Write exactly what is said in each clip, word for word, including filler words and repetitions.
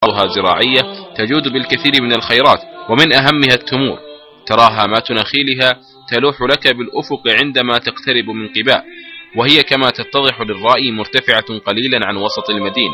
زراعية تجود بالكثير من الخيرات، ومن أهمها التمور، ترى هامات نخيلها تلوح لك بالأفق عندما تقترب من قباء، وهي كما تتضح للرائي مرتفعة قليلا عن وسط المدينة.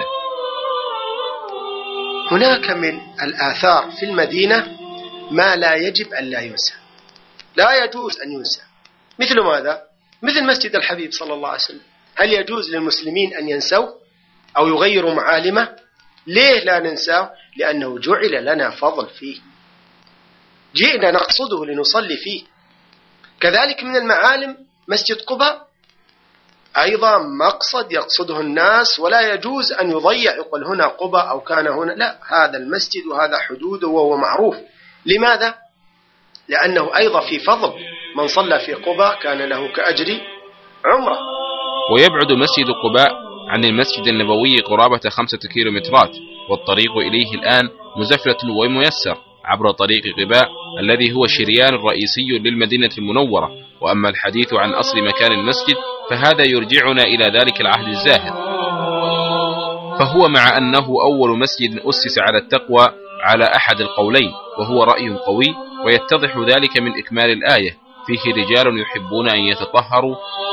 هناك من الآثار في المدينة ما لا يجب أن لا ينسى، لا يجوز أن ينسى. مثل ماذا؟ مثل مسجد الحبيب صلى الله عليه وسلم. هل يجوز للمسلمين أن ينسوا أو يغيروا معالمه؟ ليه لا ننساه؟ لأنه جعل لنا فضل فيه، جئنا نقصده لنصلي فيه. كذلك من المعالم مسجد قباء، أيضا مقصد يقصده الناس، ولا يجوز أن يضيع يقول هنا قباء أو كان هنا، لا، هذا المسجد وهذا حدوده وهو معروف. لماذا؟ لأنه أيضا في فضل، من صلى في قباء كان له كأجر عمره. ويبعد مسجد قباء عن المسجد النبوي قرابة خمسة كيلومترات، والطريق إليه الآن مزفلة وميسر عبر طريق قباء الذي هو شريان رئيسي للمدينة المنورة. وأما الحديث عن أصل مكان المسجد فهذا يرجعنا إلى ذلك العهد الزاهر، فهو مع أنه أول مسجد أسس على التقوى على أحد القولين، وهو رأي قوي، ويتضح ذلك من إكمال الآية: فيه رجال يحبون أن يتطهروا.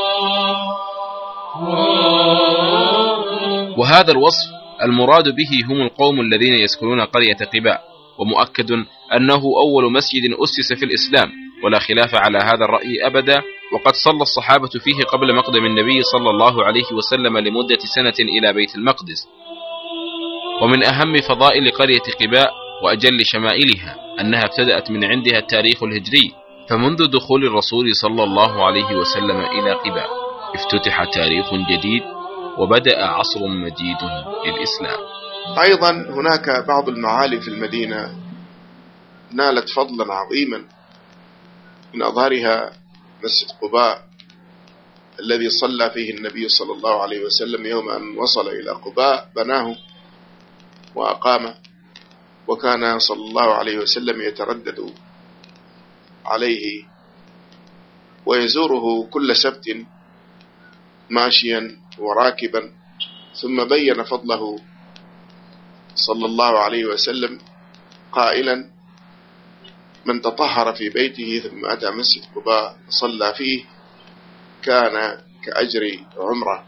وهذا الوصف المراد به هم القوم الذين يسكنون قرية قباء، ومؤكد أنه أول مسجد أسس في الإسلام، ولا خلاف على هذا الرأي أبدا. وقد صلى الصحابة فيه قبل مقدم النبي صلى الله عليه وسلم لمدة سنة إلى بيت المقدس. ومن أهم فضائل قرية قباء وأجل شمائلها أنها ابتدأت من عندها التاريخ الهجري، فمنذ دخول الرسول صلى الله عليه وسلم إلى قباء افتتح تاريخ جديد، وبدأ عصر مجيد للإسلام. أيضا هناك بعض المعالم في المدينة نالت فضلا عظيما، من أظهرها مسجد قباء الذي صلى فيه النبي صلى الله عليه وسلم يوم أن وصل إلى قباء، بناه وأقامه، وكان صلى الله عليه وسلم يتردد عليه ويزوره كل سبت ماشيا وراكبا. ثم بين فضله صلى الله عليه وسلم قائلا: من تطهر في بيته ثم أتى مسجد قباء صلى فيه كان كأجر عمره.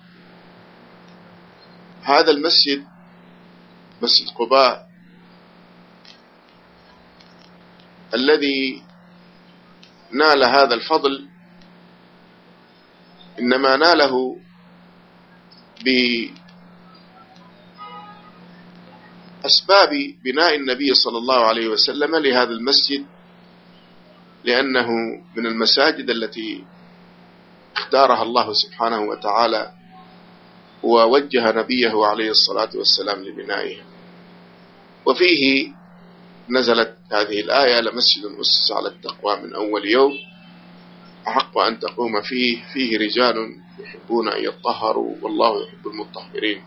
هذا المسجد مسجد قباء الذي نال هذا الفضل إنما ناله بأسباب بناء النبي صلى الله عليه وسلم لهذا المسجد، لأنه من المساجد التي اختارها الله سبحانه وتعالى ووجه نبيه عليه الصلاة والسلام لبنائها. وفيه نزلت هذه الآية: لمسجد أسس على التقوى من أول يوم أحق أن تقوم فيه فيه رجال يحبون أن يطهروا والله يحب المطهرين.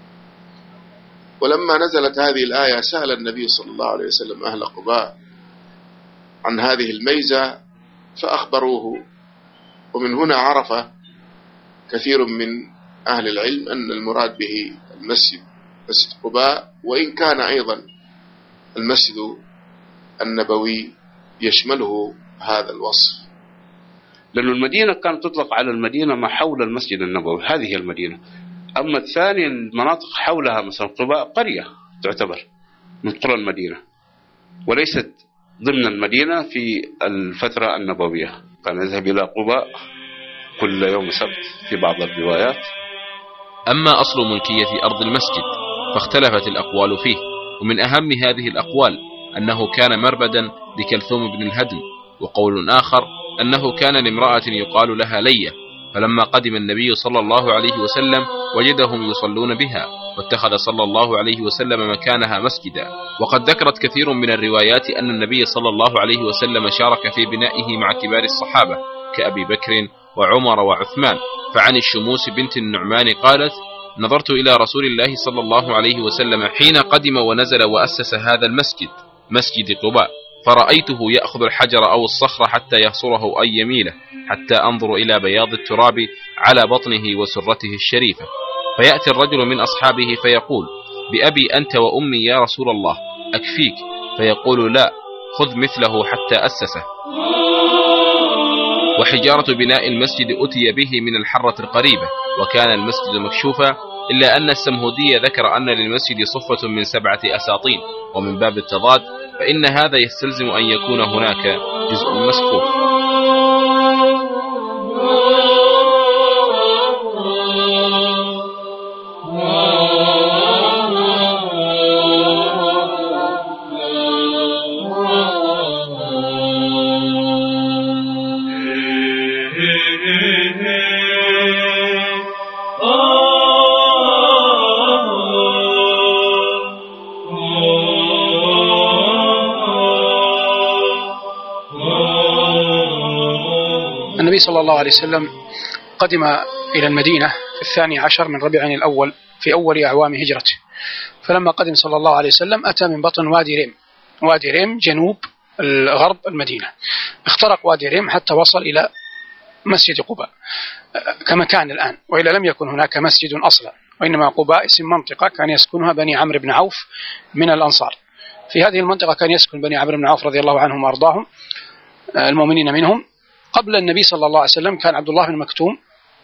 ولما نزلت هذه الآية سأل النبي صلى الله عليه وسلم أهل قباء عن هذه الميزة فأخبروه، ومن هنا عرف كثير من أهل العلم أن المراد به المسجد مسجد قباء، وإن كان أيضا المسجد النبوي يشمله هذا الوصف، لأن المدينة كانت تطلق على المدينة ما حول المسجد النبوي، هذه المدينة. أما الثاني المناطق حولها مثلا قباء قرية تعتبر من قرى المدينة، وليست ضمن المدينة في الفترة النبوية. كان يذهب إلى قباء كل يوم سبت في بعض الروايات. أما أصل ملكية أرض المسجد فاختلفت الأقوال فيه، ومن أهم هذه الأقوال أنه كان مربدا لكلثوم بن الهدم، وقول آخر أنه كان لامرأة يقال لها لية، فلما قدم النبي صلى الله عليه وسلم وجدهم يصلون بها، واتخذ صلى الله عليه وسلم مكانها مسجدا. وقد ذكرت كثير من الروايات أن النبي صلى الله عليه وسلم شارك في بنائه مع كبار الصحابة كأبي بكر وعمر وعثمان. فعن الشموس بنت النعمان قالت: نظرت إلى رسول الله صلى الله عليه وسلم حين قدم ونزل وأسس هذا المسجد مسجد قباء، فرأيته يأخذ الحجر أو الصخر حتى يحصره أو يميله، حتى أنظر إلى بياض التراب على بطنه وسرته الشريفة. فيأتي الرجل من أصحابه فيقول: بأبي أنت وأمي يا رسول الله أكفيك؟ فيقول لا، خذ مثله حتى أسسه. وحجارة بناء المسجد أتي به من الحرة القريبة، وكان المسجد مكشوفا، إلا أن السمهودي ذكر أن للمسجد صفة من سبعة أساطين، ومن باب التضاد فإن هذا يستلزم أن يكون هناك جزء مسكوف. النبي صلى الله عليه وسلم قدم إلى المدينة في الثاني عشر من ربيع الأول في أول أعوام هجرته. فلما قدم صلى الله عليه وسلم أتى من بطن وادي ريم، وادي ريم جنوب غرب المدينة، اخترق وادي ريم حتى وصل إلى مسجد قباء كما كان الآن، وإلا لم يكن هناك مسجد أصلا، وإنما قباء اسم منطقة كان يسكنها بني عمرو بن عوف من الأنصار. في هذه المنطقة كان يسكن بني عمرو بن عوف رضي الله عنهم وأرضاهم المؤمنين منهم. قبل النبي صلى الله عليه وسلم كان عبد الله بن مكتوم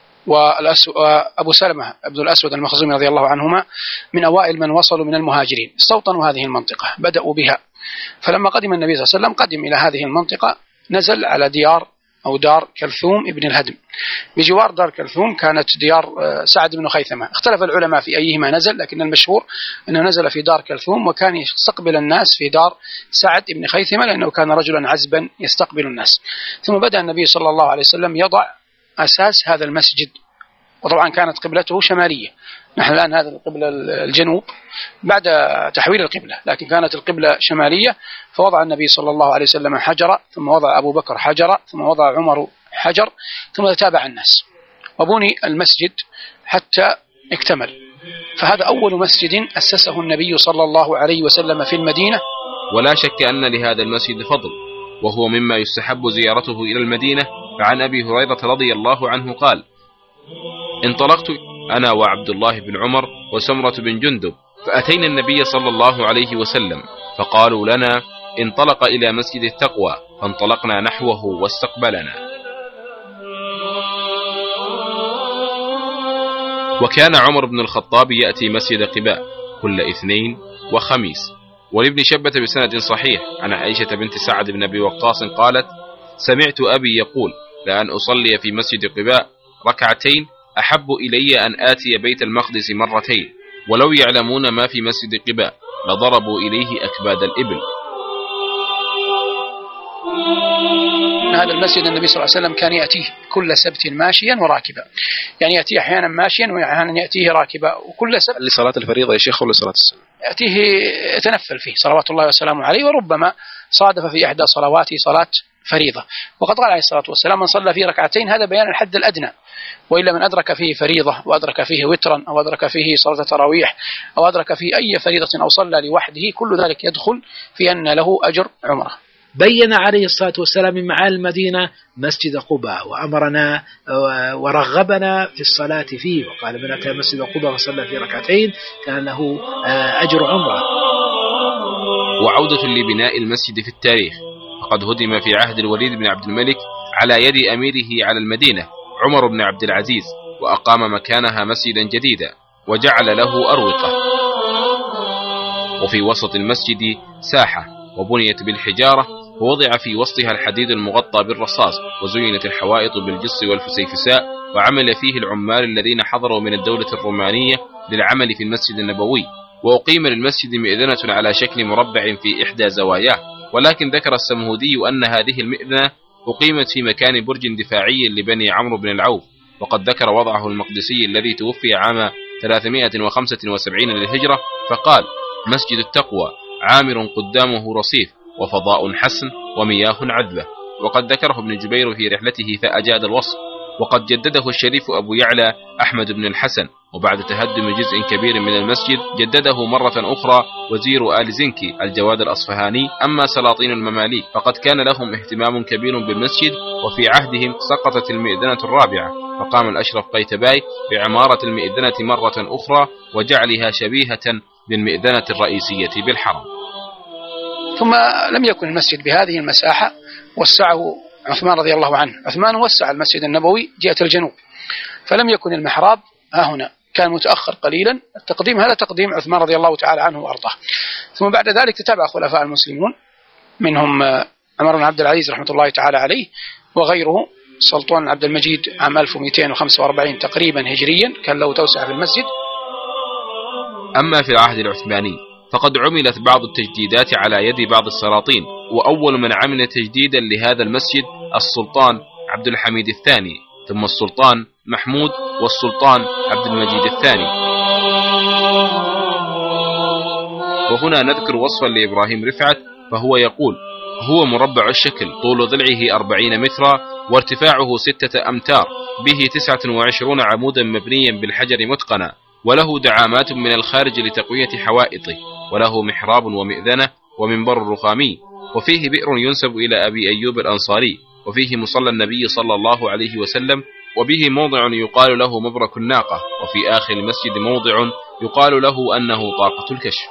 وأبو سلمة عبد الأسود المخزومي رضي الله عنهما من أوائل من وصلوا من المهاجرين، استوطنوا هذه المنطقة، بدأوا بها. فلما قدم النبي صلى الله عليه وسلم قدم إلى هذه المنطقة، نزل على ديار أو دار كلثوم ابن الهدم. بجوار دار كلثوم كانت ديار سعد بن خيثمة، اختلف العلماء في أيهما نزل، لكن المشهور أنه نزل في دار كلثوم، وكان يستقبل الناس في دار سعد بن خيثمة لأنه كان رجلا عزبا يستقبل الناس. ثم بدأ النبي صلى الله عليه وسلم يضع أساس هذا المسجد، وطبعا كانت قبلته شمالية، نحن الآن هذا القبلة الجنوب بعد تحويل القبلة، لكن كانت القبلة شمالية. فوضع النبي صلى الله عليه وسلم حجرا، ثم وضع أبو بكر حجرا، ثم وضع عمر حجر، ثم تتابع الناس وبني المسجد حتى اكتمل. فهذا أول مسجد أسسه النبي صلى الله عليه وسلم في المدينة. ولا شك أن لهذا المسجد فضل، وهو مما يستحب زيارته إلى المدينة. فعن أبي هريرة رضي الله عنه قال: انطلقت أنا وعبد الله بن عمر وسمرة بن جندب فأتينا النبي صلى الله عليه وسلم، فقالوا لنا: انطلق إلى مسجد التقوى، فانطلقنا نحوه واستقبلنا. وكان عمر بن الخطاب يأتي مسجد قباء كل اثنين وخميس. ولابن شبة بسند صحيح عن عائشة بنت سعد بن أبي وقاص قالت: سمعت أبي يقول: لأن أصلي في مسجد قباء ركعتين أحب إلي أن آتي بيت المقدس مرتين، ولو يعلمون ما في مسجد قباء لضربوا إليه أكباد الإبل. هذا المسجد النبي صلى الله عليه وسلم كان يأتيه كل سبت ماشيا وراكبا، يعني يأتيه أحيانا ماشيا وأحيانا يأتيه راكبا، وكل سبت لصلاة الفريضة يا شيخ ولا صلاة السنة؟ يأتيه يتنفل فيه صلوات الله وسلامه عليه، وربما صادف في إحدى صلواته صلاة فريضة. وقد قال عليه الصلاة والسلام: من صلى فيه ركعتين، هذا بيان الحد الأدنى، وإلا من أدرك فيه فريضة وأدرك فيه وترا أو أدرك فيه صلاة تراويح أو أدرك فيه أي فريضة أو صلى لوحده، كل ذلك يدخل في أن له أجر عمره. بين عليه الصلاة والسلام من معالي المدينة مسجد قباء، وأمرنا ورغبنا في الصلاة فيه، وقال: من أتى مسجد قباء وصلى فيه ركعتين كان له أجر عمره. وعودة لبناء المسجد في التاريخ، فقد هدم في عهد الوليد بن عبد الملك على يد أميره على المدينة عمر بن عبد العزيز، وأقام مكانها مسجدا جديدا وجعل له أروقة. وفي وسط المسجد ساحة وبنيت بالحجارة، ووضع في وسطها الحديد المغطى بالرصاص، وزينت الحوائط بالجص والفسيفساء، وعمل فيه العمال الذين حضروا من الدولة الرومانية للعمل في المسجد النبوي. وأقيم للمسجد مئذنة على شكل مربع في إحدى زواياه، ولكن ذكر السمهودي أن هذه المئذنة أقيمت في مكان برج دفاعي لبني عمرو بن العوف. وقد ذكر وضعه المقدسي الذي توفي عام ثلاثمائة وخمسة وسبعين للهجرة، فقال: مسجد التقوى عامر قدامه رصيف وفضاء حسن ومياه عذبة. وقد ذكره ابن جبير في رحلته فأجاد الوصف. وقد جدده الشريف أبو يعلى أحمد بن الحسن، وبعد تهدم جزء كبير من المسجد جدده مرة أخرى وزير آل زنكي الجواد الأصفهاني. أما سلاطين المماليك فقد كان لهم اهتمام كبير بالمسجد، وفي عهدهم سقطت المئذنة الرابعة، فقام الأشرف قيتباي بعمارة المئذنة مرة أخرى وجعلها شبيهة بالمئذنة الرئيسية بالحرم. ثم لم يكن المسجد بهذه المساحة، وسعه عثمان رضي الله عنه. عثمان وسع المسجد النبوي جهة الجنوب، فلم يكن المحراب ها هنا، كان متأخر قليلا. التقديم هذا تقديم عثمان رضي الله تعالى عنه وأرضاه. ثم بعد ذلك تتابع خلفاء المسلمون، منهم عمر بن عبد العزيز رحمة الله تعالى عليه وغيره. سلطان عبد المجيد عام ألف ومئتين وخمسة وأربعين تقريبا هجريا كان له توسعة في المسجد. أما في العهد العثماني فقد عملت بعض التجديدات على يد بعض السلاطين، وأول من عمل تجديدا لهذا المسجد السلطان عبد الحميد الثاني، ثم السلطان محمود، والسلطان عبد المجيد الثاني. وهنا نذكر وصفا لإبراهيم رفعت، فهو يقول: هو مربع الشكل، طول ضلعه أربعين مترا، وارتفاعه ستة أمتار، به تسعة وعشرون عمودا مبنيا بالحجر متقنا، وله دعامات من الخارج لتقوية حوائطه، وله محراب ومئذنة ومنبر رخامي، وفيه بئر ينسب إلى أبي أيوب الأنصاري، وفيه مصلى النبي صلى الله عليه وسلم، وبه موضع يقال له مبرك الناقة، وفي آخر المسجد موضع يقال له أنه طاقة الكشف.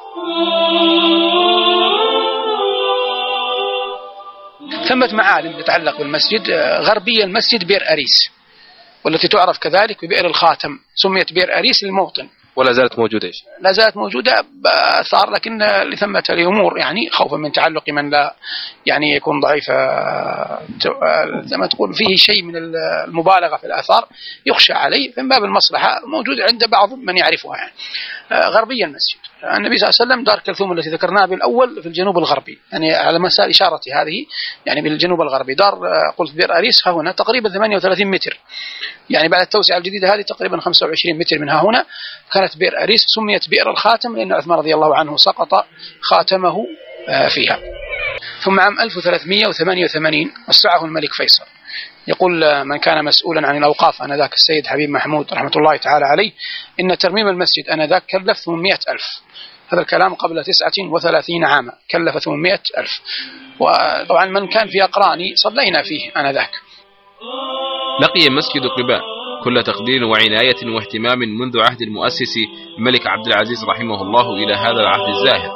ثمة معالم تتعلق بالمسجد. غربية المسجد بئر أريس، والتي تعرف كذلك ببئر الخاتم، سميت بئر أريس للموطن، ولا زالت موجودة. إيش؟ لا زالت موجودة بآثار، لكن لثمة الأمور يعني خوفا من تعلق من لا يعني يكون ضعيف، زي ما تقول فيه شيء من المبالغة في الآثار يخشى عليه، فمن باب المصلحة موجود عند بعض من يعرفها. يعني غربية المسجد، النبي صلى الله عليه وسلم دار كلثوم التي ذكرناها بالأول في الجنوب الغربي، يعني على مسار إشارتي هذه يعني بالجنوب الغربي. دار قلت بئر أريس ها هنا تقريبا ثمانية وثلاثين متر، يعني بعد التوسعة الجديدة هذه تقريبا خمسة وعشرين متر من ها هنا كانت بئر أريس. سميت بئر الخاتم لأن عثمان رضي الله عنه سقط خاتمه فيها. ثم عام ألف وثلاثمئة وثمانية وثمانين وسعه الملك فيصل. يقول من كان مسؤولا عن الأوقاف آنذاك السيد حبيب محمود رحمة الله تعالى عليه: إن ترميم المسجد آنذاك كلف ثمانمئة ألف. هذا الكلام قبل تسعة وثلاثين عاما، كلف ثمانمئة ألف. وطبعا من كان في أقراني صلينا فيه آنذاك. لقي مسجد قباء كل تقدير وعناية واهتمام منذ عهد المؤسس الملك عبد العزيز رحمه الله إلى هذا العهد الزاهر.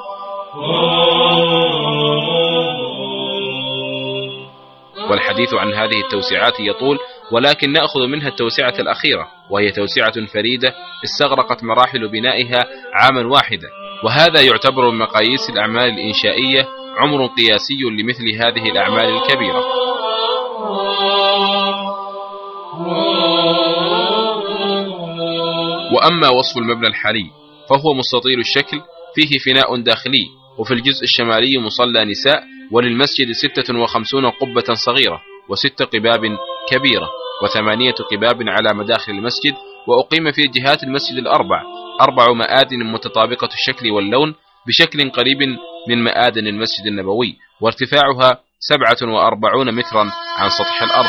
والحديث عن هذه التوسعات يطول، ولكن نأخذ منها التوسعة الأخيرة، وهي توسعة فريدة استغرقت مراحل بنائها عاما واحدا، وهذا يعتبر من مقاييس الأعمال الإنشائية عمر قياسي لمثل هذه الأعمال الكبيرة. وأما وصف المبنى الحالي فهو مستطيل الشكل، فيه فناء داخلي، وفي الجزء الشمالي مصلى نساء، وللمسجد ستة وخمسون قبة صغيرة، وست قباب كبيرة، وثمانية قباب على مداخل المسجد. وأقيم في جهات المسجد الأربع أربع مآذن متطابقة الشكل واللون بشكل قريب من مآذن المسجد النبوي، وارتفاعها سبعة وأربعون مترا عن سطح الأرض.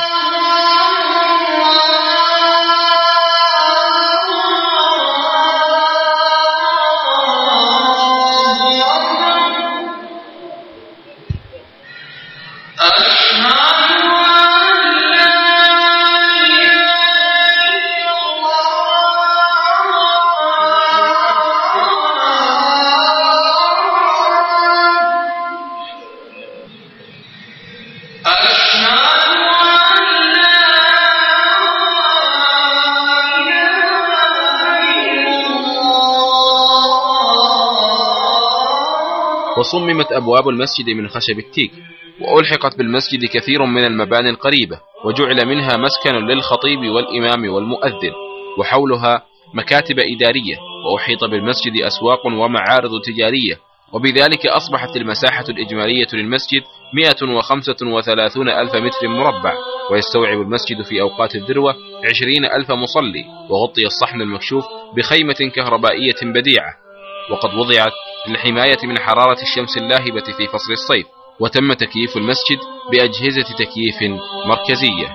وصممت أبواب المسجد من خشب التيك، وألحقت بالمسجد كثير من المباني القريبة، وجعل منها مسكن للخطيب والإمام والمؤذن، وحولها مكاتب إدارية، وأحيط بالمسجد أسواق ومعارض تجارية، وبذلك أصبحت المساحة الإجمالية للمسجد مئة وخمسة وثلاثون ألف متر مربع، ويستوعب المسجد في أوقات الذروة عشرين ألف مصلي، وغطي الصحن المكشوف بخيمة كهربائية بديعة، وقد وضعت للحماية من حرارة الشمس اللاهبة في فصل الصيف، وتم تكييف المسجد بأجهزة تكييف مركزية.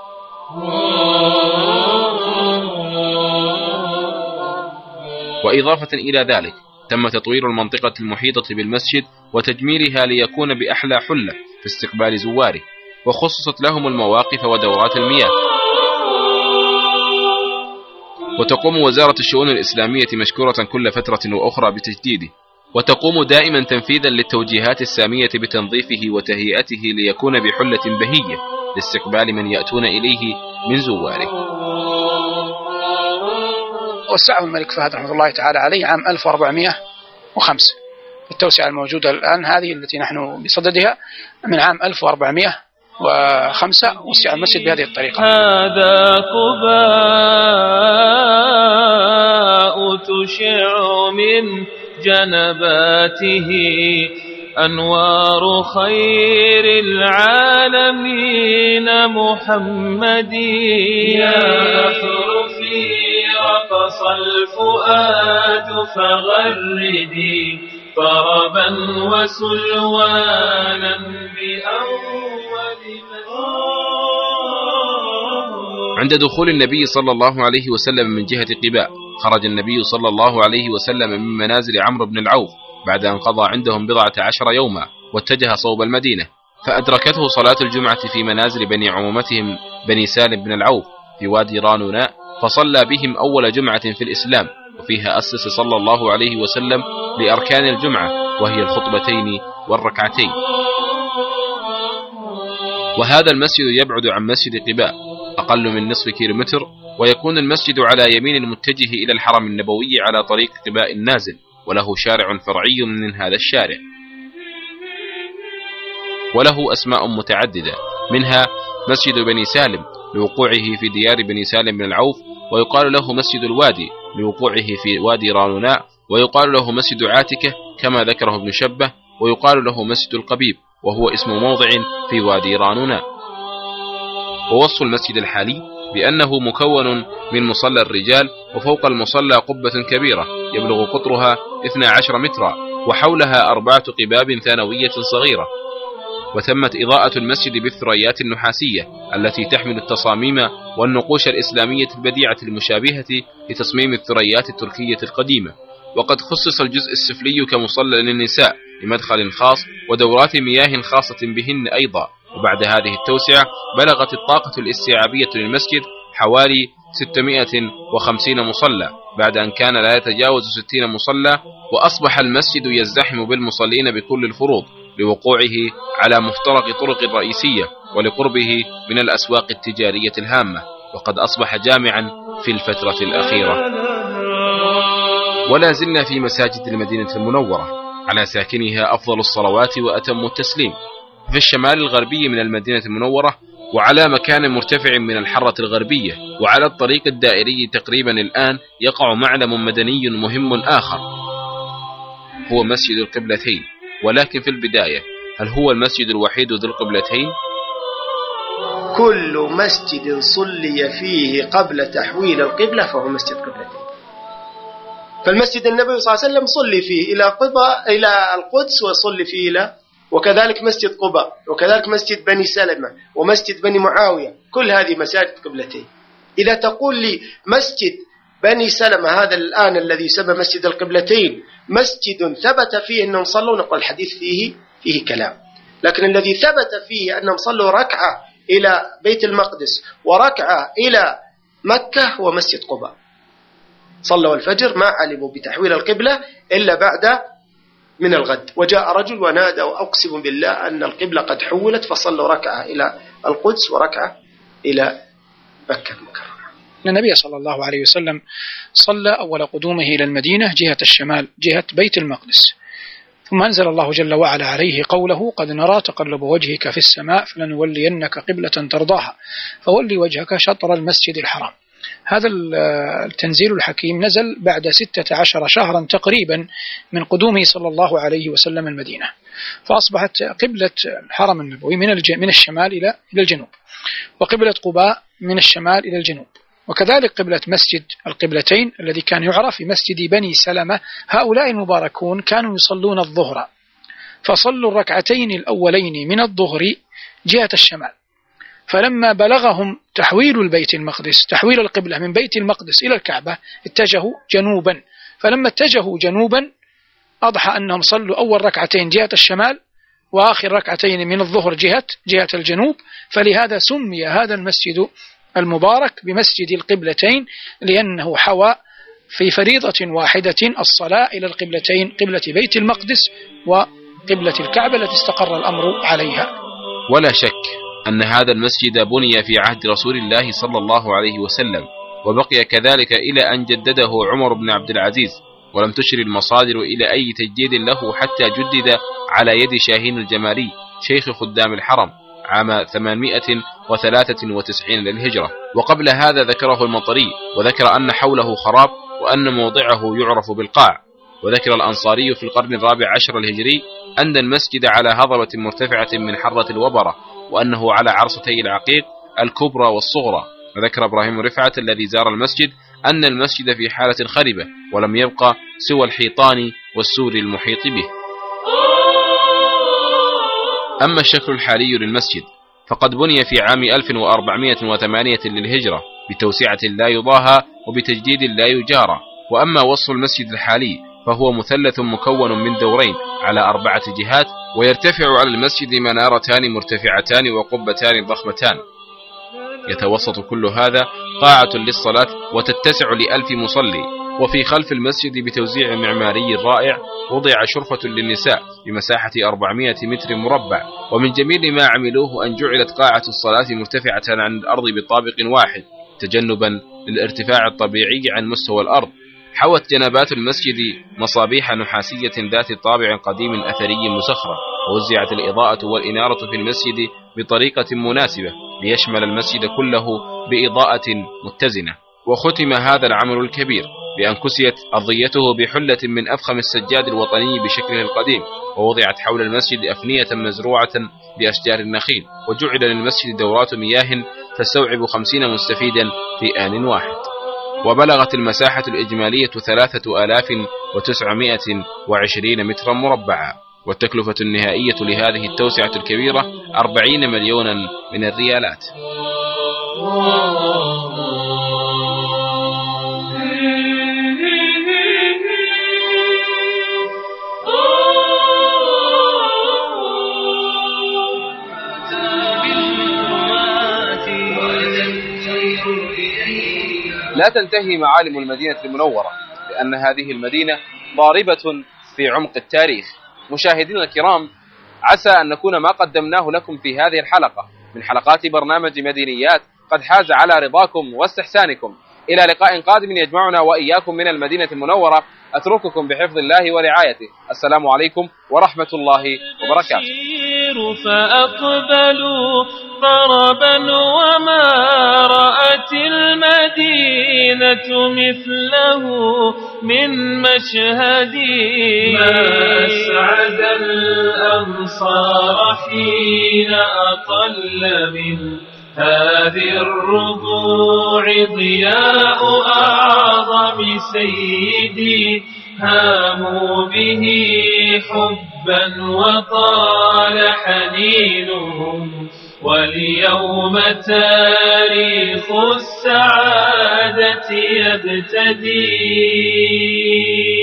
وإضافة إلى ذلك تم تطوير المنطقة المحيطة بالمسجد وتجميلها ليكون بأحلى حلة في استقبال زواره، وخصصت لهم المواقف ودورات المياه. وتقوم وزارة الشؤون الإسلامية مشكورة كل فترة وأخرى بتجديده، وتقوم دائما تنفيذا للتوجيهات السامية بتنظيفه وتهيئته ليكون بحلة بهية لاستقبال من يأتون إليه من زواره. وسعه الملك فهد رحمه الله تعالى عليه عام ألف وأربعمائة وخمسة. التوسعة الموجودة الآن هذه التي نحن بصددها من عام ألف وأربعمائة وخمسة وسع المسجد بهذه الطريقة. هذا قباء تشع من جنباته أنوار خير العالمين محمد. يا في رقص الفؤاد فغردي طربا وسلوانا بأول عند دخول النبي صلى الله عليه وسلم من جهة قباء، خرج النبي صلى الله عليه وسلم من منازل عمرو بن العوف بعد أن قضى عندهم بضعة عشر يوما، واتجه صوب المدينة، فأدركته صلاة الجمعة في منازل بني عمومتهم بني سالم بن العوف في وادي رانوناء، فصلى بهم أول جمعة في الإسلام، وفيها أسس صلى الله عليه وسلم لأركان الجمعة وهي الخطبتين والركعتين. وهذا المسجد يبعد عن مسجد قباء أقل من نصف كيلومتر، ويكون المسجد على يمين المتجه إلى الحرم النبوي على طريق قباء النازل، وله شارع فرعي من هذا الشارع، وله أسماء متعددة، منها مسجد بني سالم لوقوعه في ديار بني سالم بن العوف، ويقال له مسجد الوادي لوقوعه في وادي رانوناء، ويقال له مسجد عاتكة كما ذكره ابن شبه، ويقال له مسجد القبيب وهو اسم موضع في وادي رانوناء. ووصف المسجد الحالي بأنه مكون من مصلى الرجال، وفوق المصلى قبة كبيرة يبلغ قطرها اثني عشر مترا، وحولها أربعة قباب ثانوية صغيرة، وتمت إضاءة المسجد بالثريات النحاسية التي تحمل التصاميم والنقوش الإسلامية البديعة المشابهة لتصميم الثريات التركية القديمة. وقد خصص الجزء السفلي كمصلى للنساء بمدخل خاص ودورات مياه خاصة بهن أيضا. وبعد هذه التوسعة بلغت الطاقة الاستيعابية للمسجد حوالي ستمائة وخمسين مصلى، بعد أن كان لا يتجاوز ستين مصلى، وأصبح المسجد يزدحم بالمصلين بكل الفروض لوقوعه على مفترق طرق رئيسية ولقربه من الأسواق التجارية الهامة، وقد أصبح جامعا في الفترة الأخيرة. ولا زلنا في مساجد المدينة المنورة على ساكنها أفضل الصلوات وأتم التسليم. في الشمال الغربي من المدينة المنورة، وعلى مكان مرتفع من الحرة الغربية، وعلى الطريق الدائري تقريبا الآن، يقع معلم مدني مهم آخر هو مسجد القبلتين. ولكن في البداية، هل هو المسجد الوحيد ذو القبلتين؟ كل مسجد صلي فيه قبل تحويل القبلة فهو مسجد قبلتين. فالمسجد النبوي صلى الله عليه وسلم صلي فيه إلى قباء إلى القدس، وصلي فيه إلى وكذلك مسجد قباء، وكذلك مسجد بني سلمة ومسجد بني معاوية، كل هذه مساجد قبلتين. إذا تقول لي مسجد بني سلمة هذا الآن الذي يسمى مسجد القبلتين مسجد ثبت فيه أنهم صلوا، نقول الحديث فيه فيه كلام، لكن الذي ثبت فيه أنهم صلوا ركعة إلى بيت المقدس وركعة إلى مكة هو مسجد قباء. صلوا الفجر ما علموا بتحويل القبلة إلا بعد من الغد، وجاء رجل ونادى وأقسم بالله أن القبلة قد حولت، فصلوا ركعة إلى القدس وركعة إلى مكة المكرمة. النبي صلى الله عليه وسلم صلى أول قدومه إلى المدينة جهة الشمال، جهة بيت المقدس، ثم أنزل الله جل وعلا عليه قوله: قد نرى تقلب وجهك في السماء فلنولينك قبلة ترضاها فولي وجهك شطر المسجد الحرام. هذا التنزيل الحكيم نزل بعد ستة عشر شهرا تقريبا من قدومه صلى الله عليه وسلم المدينة، فأصبحت قبلة الحرم النبوي من الشمال إلى الجنوب، وقبلة قباء من الشمال إلى الجنوب، وكذلك قبلة مسجد القبلتين الذي كان يعرف في مسجد بني سلمة. هؤلاء المباركون كانوا يصلون الظهر، فصلوا الركعتين الأولين من الظهر جهة الشمال، فلما بلغهم تحويل البيت المقدس، تحويل القبلة من بيت المقدس إلى الكعبة، اتجهوا جنوبا، فلما اتجهوا جنوبا أضحى أنهم صلوا أول ركعتين جهة الشمال وآخر ركعتين من الظهر جهة جهة الجنوب، فلهذا سمي هذا المسجد المبارك بمسجد القبلتين، لأنه حوى في فريضة واحدة الصلاة إلى القبلتين، قبلة بيت المقدس وقبلة الكعبة التي استقر الأمر عليها. ولا شك أن هذا المسجد بني في عهد رسول الله صلى الله عليه وسلم، وبقي كذلك إلى أن جدده عمر بن عبد العزيز، ولم تشر المصادر إلى أي تجديد له حتى جدد على يد شاهين الجمالي شيخ خدام الحرم عام ثمانمائة وثلاثة وتسعين للهجرة. وقبل هذا ذكره المطري، وذكر أن حوله خراب وأن موضعه يعرف بالقاع. وذكر الأنصاري في القرن الرابع عشر الهجري أن المسجد على هضبة مرتفعة من حرة الوبرة، وأنه على عرصتي العقيق الكبرى والصغرى. وذكر إبراهيم رفعت الذي زار المسجد أن المسجد في حالة خربة، ولم يبقى سوى الحيطان والسور المحيط به. أما الشكل الحالي للمسجد فقد بني في عام ألف وأربعمائة وثمانية للهجرة بتوسعة لا يضاهى وبتجديد لا يجارى. وأما وصف المسجد الحالي فهو مثلث مكون من دورين على أربعة جهات، ويرتفع على المسجد منارتان مرتفعتان وقبتان ضخمتان، يتوسط كل هذا قاعة للصلاة وتتسع لألف مصلي. وفي خلف المسجد بتوزيع معماري رائع وضع شرفة للنساء بمساحة أربعمائة متر مربع. ومن جميل ما عملوه أن جعلت قاعة الصلاة مرتفعة عن الأرض بطابق واحد تجنبا للارتفاع الطبيعي عن مستوى الأرض. حوت جنبات المسجد مصابيح نحاسية ذات طابع قديم أثري مسخرة، ووزعت الإضاءة والإنارة في المسجد بطريقة مناسبة ليشمل المسجد كله بإضاءة متزنة. وختم هذا العمل الكبير بأن كسيت أرضيته بحلة من أفخم السجاد الوطني بشكله القديم، ووضعت حول المسجد أفنية مزروعة بأشجار النخيل، وجعل للمسجد دورات مياه تستوعب خمسين مستفيدا في آن واحد. وبلغت المساحة الإجمالية ثلاثة آلاف وتسعمائة وعشرين مترا مربعا، والتكلفة النهائية لهذه التوسعة الكبيرة أربعين مليونا من الريالات. لا تنتهي معالم المدينة المنورة، لأن هذه المدينة ضاربة في عمق التاريخ. مشاهدينا الكرام، عسى أن نكون ما قدمناه لكم في هذه الحلقة من حلقات برنامج مدينيات قد حاز على رضاكم واستحسانكم. إلى لقاء قادم يجمعنا وإياكم من المدينة المنورة، أترككم بحفظ الله ورعايته. السلام عليكم ورحمة الله وبركاته. فأقبلوا طربا وما رأت المدينة مثله من مشهد. ما أسعد الأنصار حين أطل من هذه الربوع ضياء أعظم سيدي. هاموا به حبا وطال حنينهم، واليوم تاريخ السعادة يبتدي.